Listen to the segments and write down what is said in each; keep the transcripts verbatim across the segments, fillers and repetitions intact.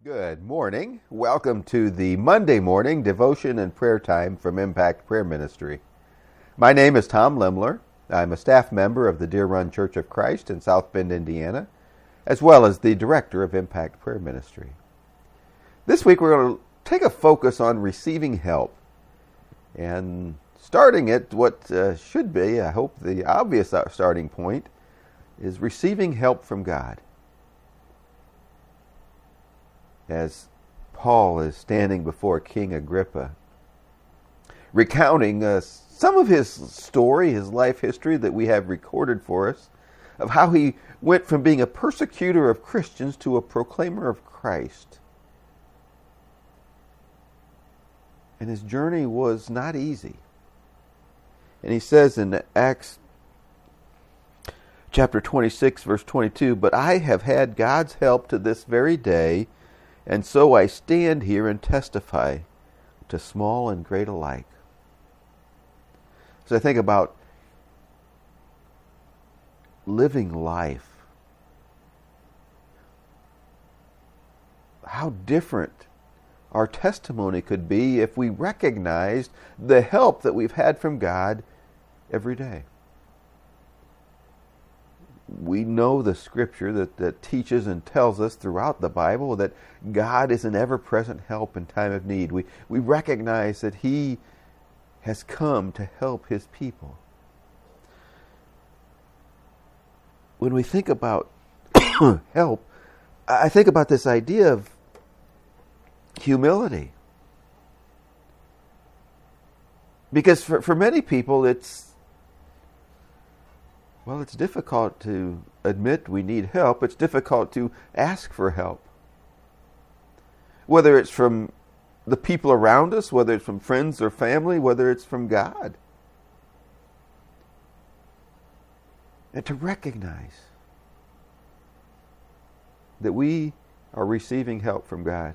Good morning. Welcome to the Monday morning devotion and prayer time from Impact Prayer Ministry. My name is Tom Limler. I'm a staff member of the Deer Run Church of Christ in South Bend, Indiana, as well as the director of Impact Prayer Ministry. This week we're going to take a focus on receiving help and starting at what uh, should be, I hope, the obvious starting point is receiving help from God. As Paul is standing before King Agrippa, recounting uh, some of his story, his life history that we have recorded for us, of how he went from being a persecutor of Christians to a proclaimer of Christ. And his journey was not easy. And he says in Acts chapter twenty-six, verse twenty-two, "But I have had God's help to this very day, and so I stand here and testify to small and great alike." So I think about living life. How different our testimony could be if we recognized the help that we've had from God every day. We know the scripture that, that teaches and tells us throughout the Bible that God is an ever-present help in time of need. We, we recognize that He has come to help His people. When we think about help, I think about this idea of humility. Because for, for many people it's Well, it's difficult to admit we need help. It's difficult to ask for help. Whether it's from the people around us, whether it's from friends or family, whether it's from God. And to recognize that we are receiving help from God.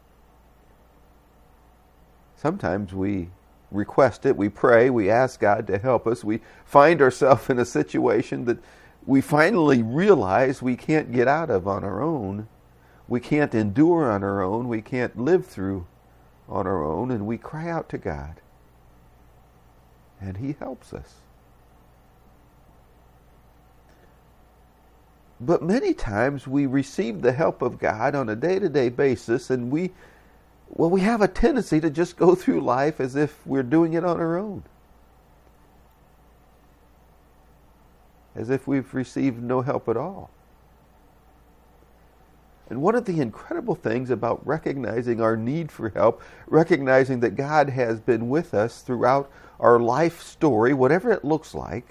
Sometimes we request it, we pray, we ask God to help us. We find ourselves in a situation that we finally realize we can't get out of on our own. We can't endure on our own. We can't live through on our own. And we cry out to God. And He helps us. But many times we receive the help of God on a day-to-day basis, and we Well, we have a tendency to just go through life as if we're doing it on our own. As if we've received no help at all. And one of the incredible things about recognizing our need for help, recognizing that God has been with us throughout our life story, whatever it looks like,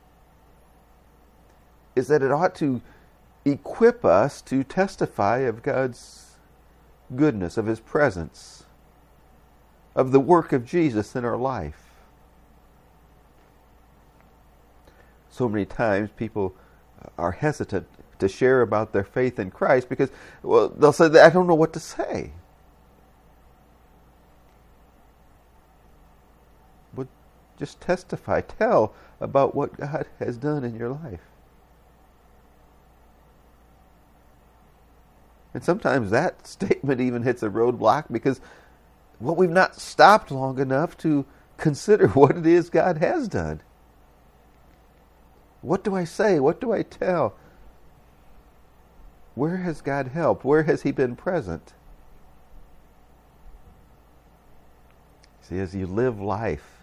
is that it ought to equip us to testify of God's goodness, of His presence, of the work of Jesus in our life. So many times people are hesitant to share about their faith in Christ because, well, they'll say, I don't know what to say. But just testify, tell about what God has done in your life. And sometimes that statement even hits a roadblock because, well, we've not stopped long enough to consider what it is God has done. What do I say? What do I tell? Where has God helped? Where has He been present? See, as you live life,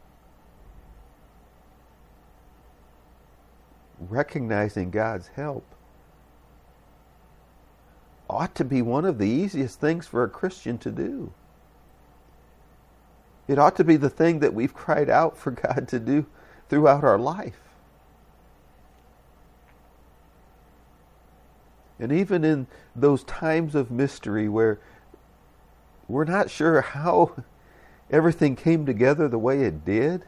recognizing God's help ought to be one of the easiest things for a Christian to do. It ought to be the thing that we've cried out for God to do throughout our life. And even in those times of mystery where we're not sure how everything came together the way it did,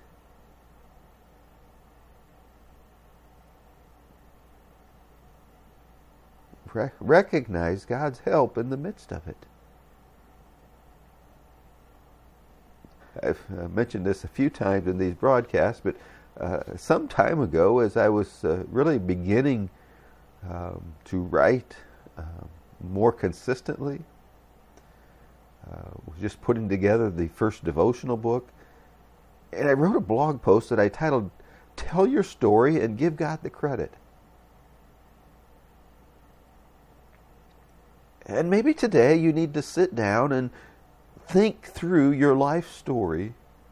recognize God's help in the midst of it. I've uh, mentioned this a few times in these broadcasts, but uh, some time ago, as I was uh, really beginning um, to write uh, more consistently, uh, was just putting together the first devotional book, and I wrote a blog post that I titled, "Tell Your Story and Give God the Credit." And maybe today you need to sit down and think through your life story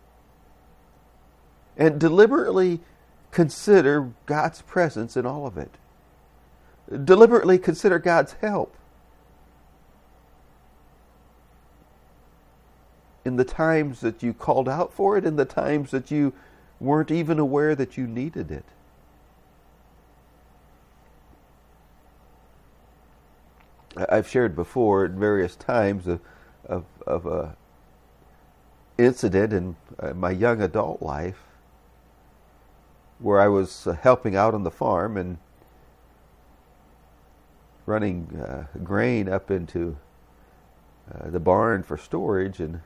and deliberately consider God's presence in all of it. Deliberately consider God's help in the times that you called out for it, in the times that you weren't even aware that you needed it. I've shared before at various times of of, of a incident in my young adult life where I was helping out on the farm and running uh, grain up into uh, the barn for storage, and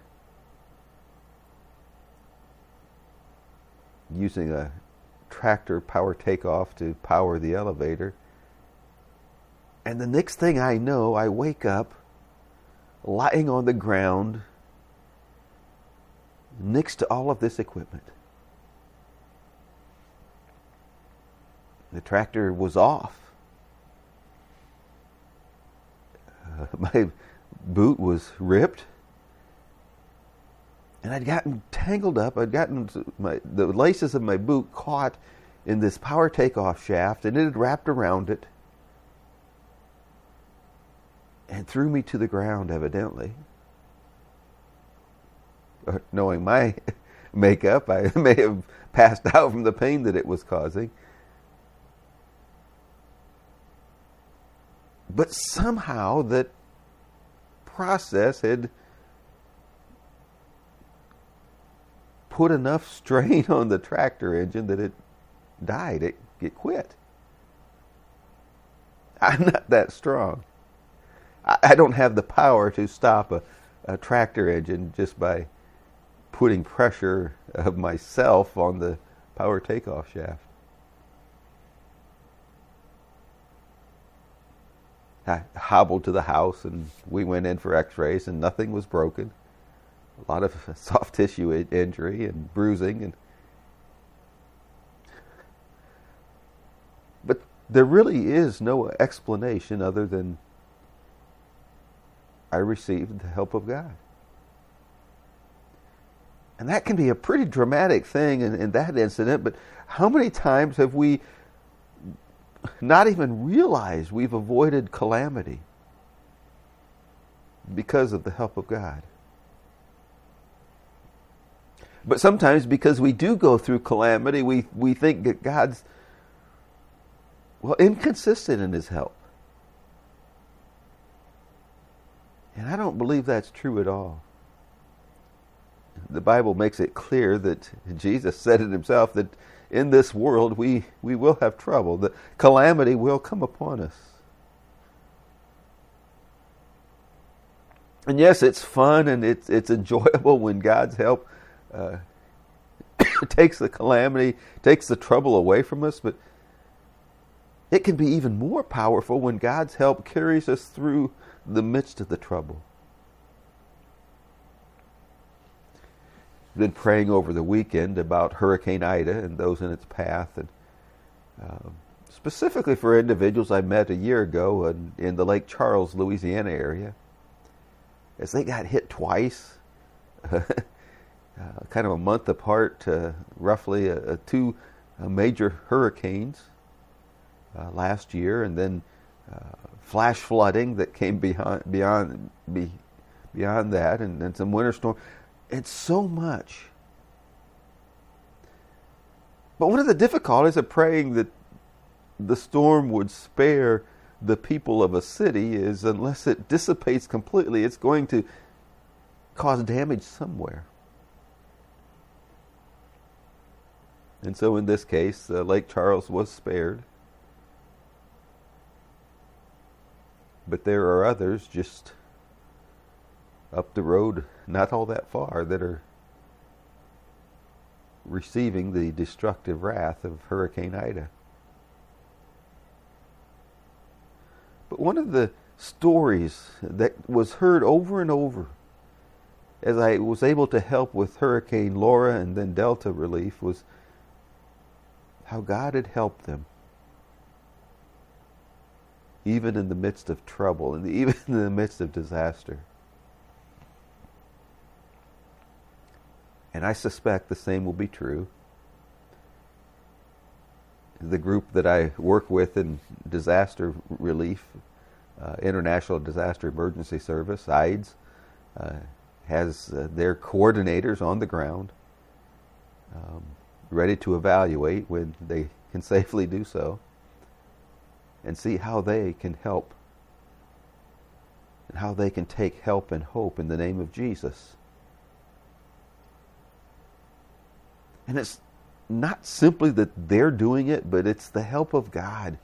using a tractor power takeoff to power the elevator. And the next thing I know, I wake up lying on the ground next to all of this equipment. The tractor was off. Uh, my boot was ripped. And I'd gotten tangled up. I'd gotten my, the laces of my boot caught in this power takeoff shaft, and it had wrapped around it and threw me to the ground, evidently. Knowing my makeup, I may have passed out from the pain that it was causing. But somehow that process had put enough strain on the tractor engine that it died. It, it quit. I'm not that strong. I, I don't have the power to stop a, a tractor engine just by putting pressure of myself on the power takeoff shaft. I hobbled to the house and we went in for x-rays and nothing was broken. A lot of soft tissue injury and bruising. and But there really is no explanation other than I received the help of God. And that can be a pretty dramatic thing in, in that incident, but how many times have we not even realized we've avoided calamity because of the help of God? But sometimes because we do go through calamity, we, we think that God's, well, inconsistent in His help. And I don't believe that's true at all. The Bible makes it clear that Jesus said it Himself that in this world we, we will have trouble. The calamity will come upon us. And yes, it's fun and it's it's enjoyable when God's help uh, takes the calamity, takes the trouble away from us, but it can be even more powerful when God's help carries us through the midst of the trouble. Been praying over the weekend about Hurricane Ida and those in its path, and uh, specifically for individuals I met a year ago in, in the Lake Charles, Louisiana area, as they got hit twice, uh, kind of a month apart, uh, roughly uh, two uh, major hurricanes uh, last year, and then uh, flash flooding that came beyond beyond be, beyond that, and, and some winter storm. It's so much. But one of the difficulties of praying that the storm would spare the people of a city is unless it dissipates completely, it's going to cause damage somewhere. And so in this case, uh, Lake Charles was spared. But there are others just up the road, not all that far, that are receiving the destructive wrath of Hurricane Ida. But one of the stories that was heard over and over as I was able to help with Hurricane Laura and then Delta relief, was how God had helped them, even in the midst of trouble, and even in the midst of disaster. And I suspect the same will be true. The group that I work with in disaster relief, uh, International Disaster Emergency Service, I D S, uh, has uh, their coordinators on the ground, um, ready to evaluate when they can safely do so, and see how they can help, and how they can take help and hope in the name of Jesus. And it's not simply that they're doing it, but it's the help of God.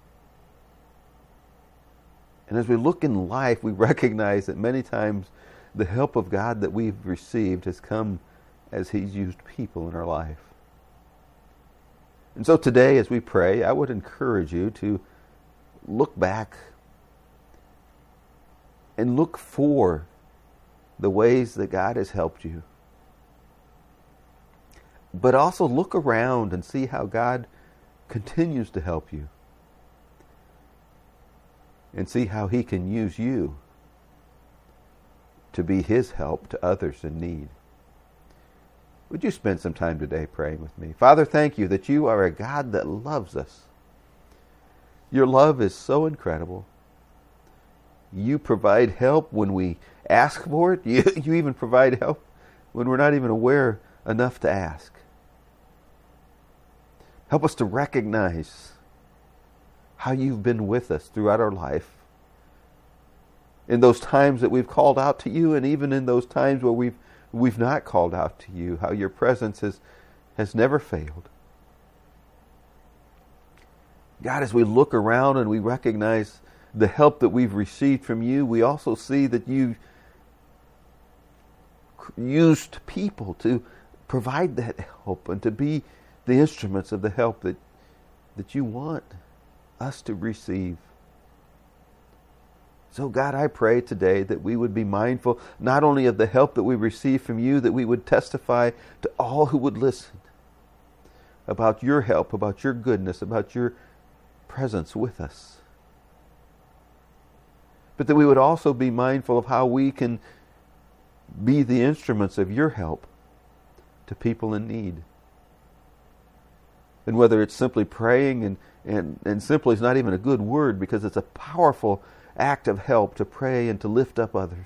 And as we look in life, we recognize that many times the help of God that we've received has come as He's used people in our life. And so today, as we pray, I would encourage you to look back and look for the ways that God has helped you. But also look around and see how God continues to help you. And see how He can use you to be His help to others in need. Would you spend some time today praying with me? Father, thank you that you are a God that loves us. Your love is so incredible. You provide help when we ask for it. You, you even provide help when we're not even aware enough to ask. Help us to recognize how you've been with us throughout our life. In those times that we've called out to you, and even in those times where we've we've not called out to you, how your presence has, has never failed. God, as we look around and we recognize the help that we've received from you, we also see that you used people to provide that help and to be the instruments of the help that, that you want us to receive. So God, I pray today that we would be mindful not only of the help that we receive from you, that we would testify to all who would listen about your help, about your goodness, about your presence with us. But that we would also be mindful of how we can be the instruments of your help to people in need. And whether it's simply praying, and, and, and simply is not even a good word, because it's a powerful act of help to pray and to lift up others.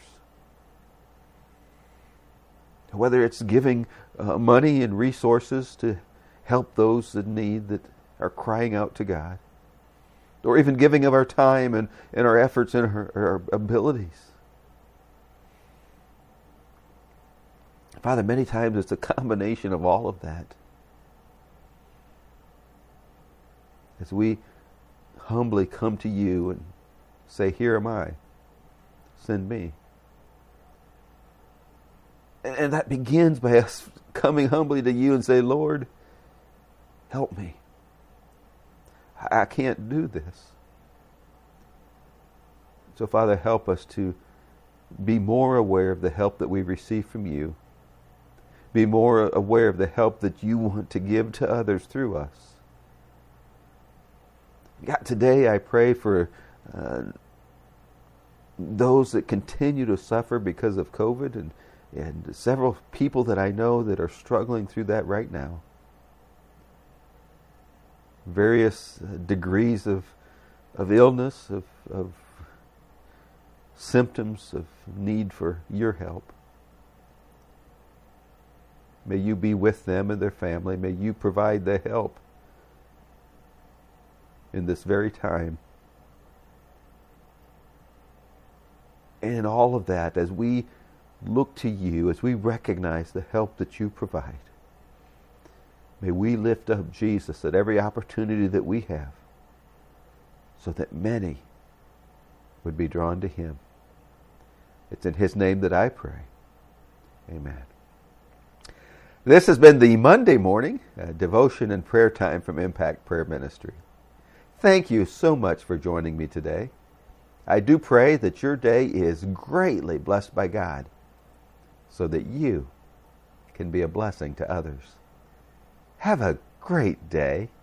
Whether it's giving uh, money and resources to help those in need that are crying out to God, or even giving of our time and, and our efforts and our, our abilities. Father, many times it's a combination of all of that. As we humbly come to you and say, here am I, send me. And, and that begins by us coming humbly to you and say, Lord, help me. I, I can't do this. So Father, help us to be more aware of the help that we receive from you. Be more aware of the help that you want to give to others through us. God, today I pray for uh, those that continue to suffer because of COVID, and, and several people that I know that are struggling through that right now. Various degrees of of illness, of, of symptoms of need for your help. May you be with them and their family. May you provide the help in this very time. And in all of that, as we look to you, as we recognize the help that you provide, may we lift up Jesus at every opportunity that we have, so that many would be drawn to him. It's in his name that I pray. Amen. This has been the Monday morning uh, devotion and prayer time from Impact Prayer Ministry. Thank you so much for joining me today. I do pray that your day is greatly blessed by God. so that you can be a blessing to others. Have a great day.